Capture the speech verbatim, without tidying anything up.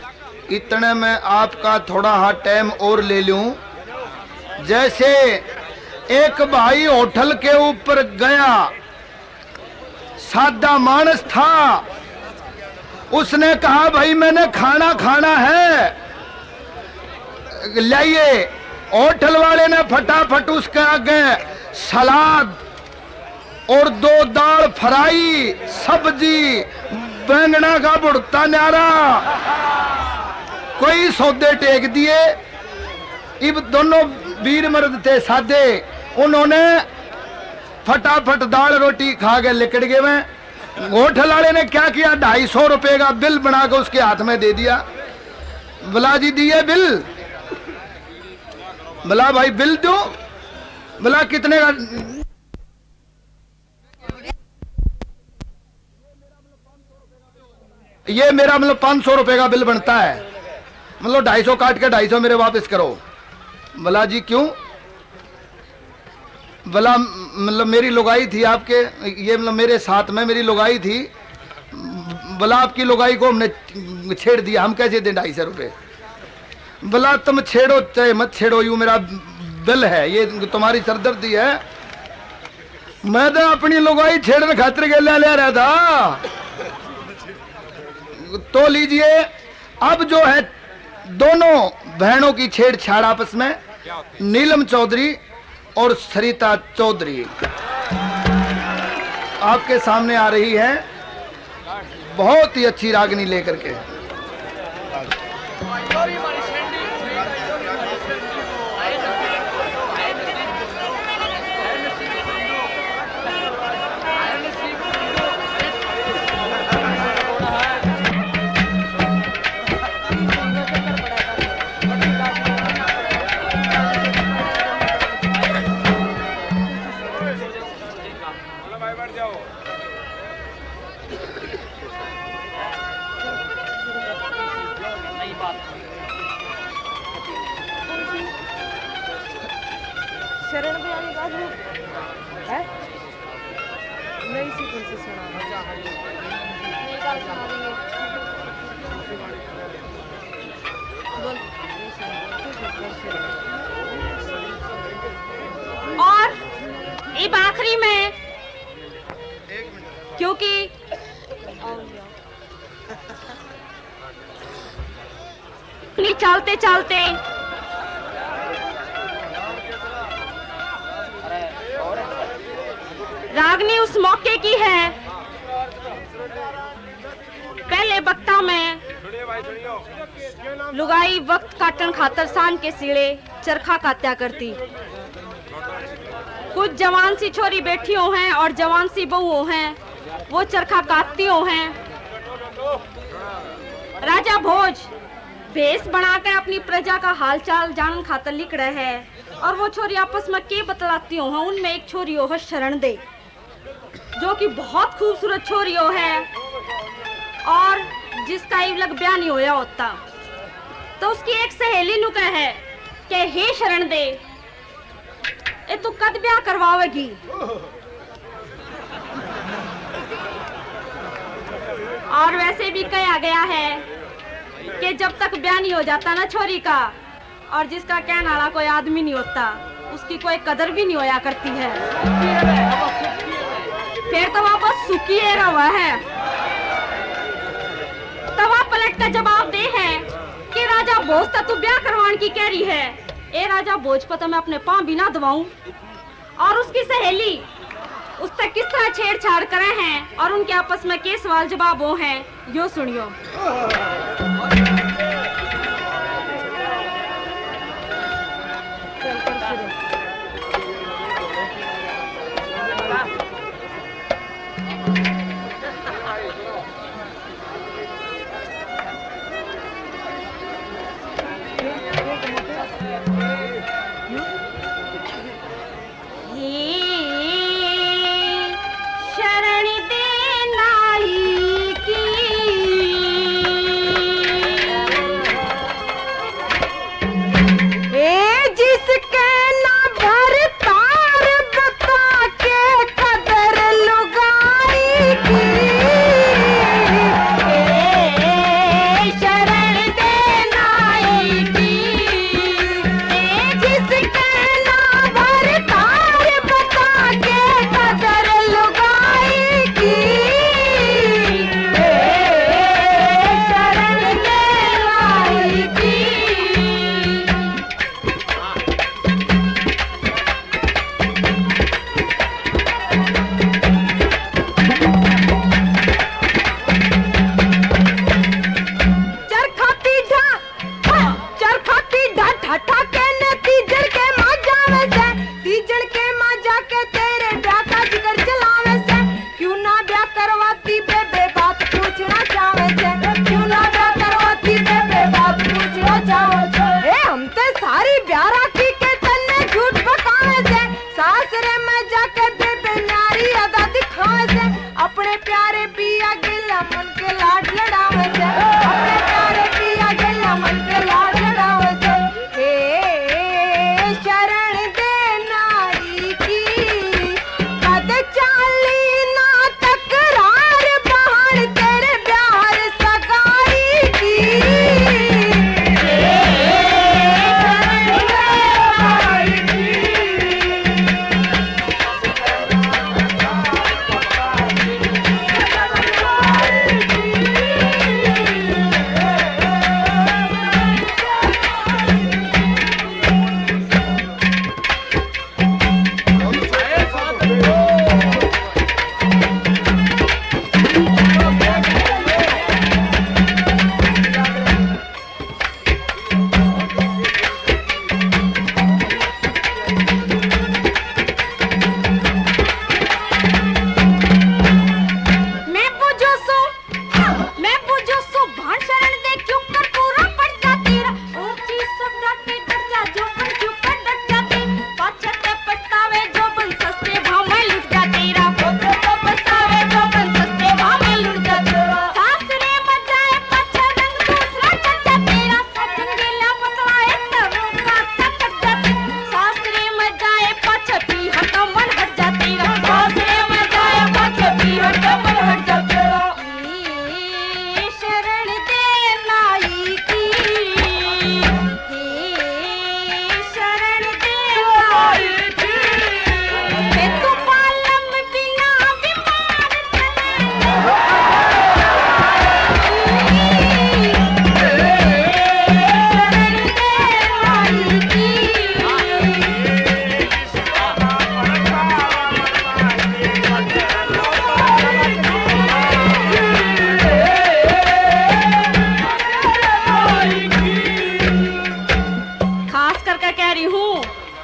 इतने में आपका थोड़ा हाँ टाइम और ले लूं। जैसे एक भाई होटल के ऊपर गया, सादा मानस था, उसने कहा भाई मैंने खाना खाना है, लाइए। होटल वाले ने फटाफट उसके आगे सलाद और दो दाल फ्राई, सब्जी, बैंगना का भुर्ता न्यारा, कोई सौदे टेक दिए। इब दोनों वीर मर्द थे सादे, उन्होंने फटाफट दाल रोटी खा के लिकड़ गए। मैं होटल वाले ने क्या किया, ढाई सौ रुपए का बिल बना के उसके हाथ में दे दिया। बोला जी दिए बिल? बोला भाई बिल दो। बोला कितने का? ये मेरा मतलब पांच सौ रुपए का बिल बनता है, मतलब ढाई सौ काट के ढाई सौ मेरे वापस करो। बोला जी क्यों? बोला मतलब मेरी लुगाई थी आपके, ये मतलब मेरे साथ में मेरी लुगाई थी। बोला आपकी लुगाई को हमने छेड़ दिया, हम कैसे दें ढाई सौ रुपये? बोला तुम छेड़ो चाहे मत छेड़ो, यूं मेरा बिल है, ये तुम्हारी सरदर्दी है। मैं तो अपनी लुगाई छेड़ने खातिर के ले ले रहा था। तो लीजिए, अब जो है दोनों बहनों की छेड़छाड़ आपस में, नीलम चौधरी और सरिता चौधरी आपके सामने आ रही है, बहुत ही अच्छी रागनी लेकर के। शरण भी आने का है, नई सी कौन सी सुना और एक आखिरी में, क्योंकि चलते चलते रागनी उस मौके की है। पहले बक्ता में लुगाई वक्त काटन खातर सान के सीड़े चरखा कात्या करती। कुछ जवान सी छोरी बैठियों हैं और जवान सी बहुओं हैं, वो चरखा काटतियों हैं। राजा भोज भेष बनाकर अपनी प्रजा का हालचाल जानन खातर लिख रहे हैं, और वो छोरी आपस में के बतलाती हो हैं। उनमें एक छोरी हो है शरण दे, जो कि बहुत खूबसूरत छोरी हो है और जिसका एक लग ब्याह नहीं होया होता। तो उसकी एक सहेली नु कहे है कि हे शरण दे, ए तू कद ब्याह करवावेगी? और वैसे भी कहा गया है कि जब तक ब्याह नहीं हो जाता ना छोरी का, और जिसका कहने वाला कोई आदमी नहीं होता, उसकी कोई कदर भी नहीं होया करती है। फिर तो वह बस सुखी रहा है। तब वह पलट का जवाब दे है कि राजा भोज तक तू ब्याह करवाने की कह रही है। ए राजा भोज पर तो मैं अपने पांव भी ना दबाऊं। और उसकी सहेली उस तक किस तरह छेड़छाड़ करे हैं और उनके आपस में के सवाल जवाब वो हैं, यो सुनियो। शरण दे करके कह रही हूँ